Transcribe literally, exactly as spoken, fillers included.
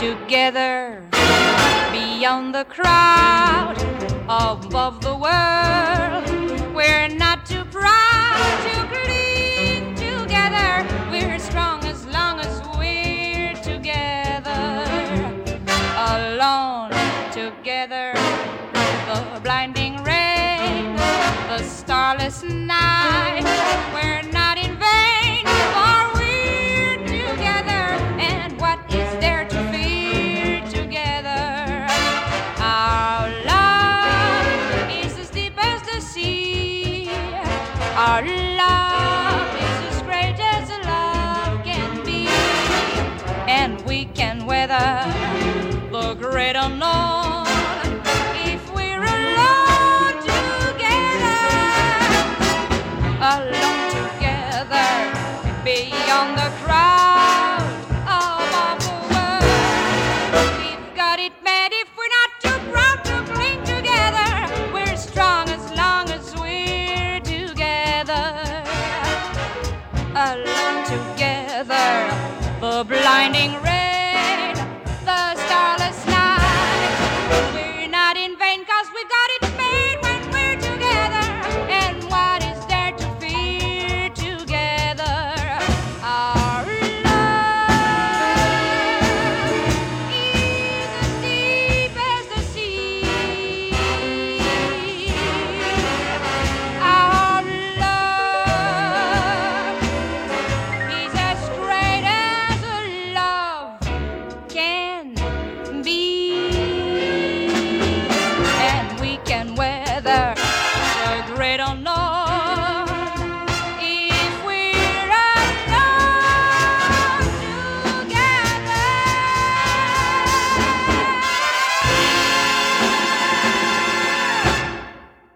together beyond the crowd, above the world. We're not too proud to cling together. We're strong as long as we're together. Alone together, the blinding rain, the starless night. We're not in vain, for we're together. And what is there to fear together? Our love is as deep as the sea. Our love is as great as a love can be. And we can weather the great unknown.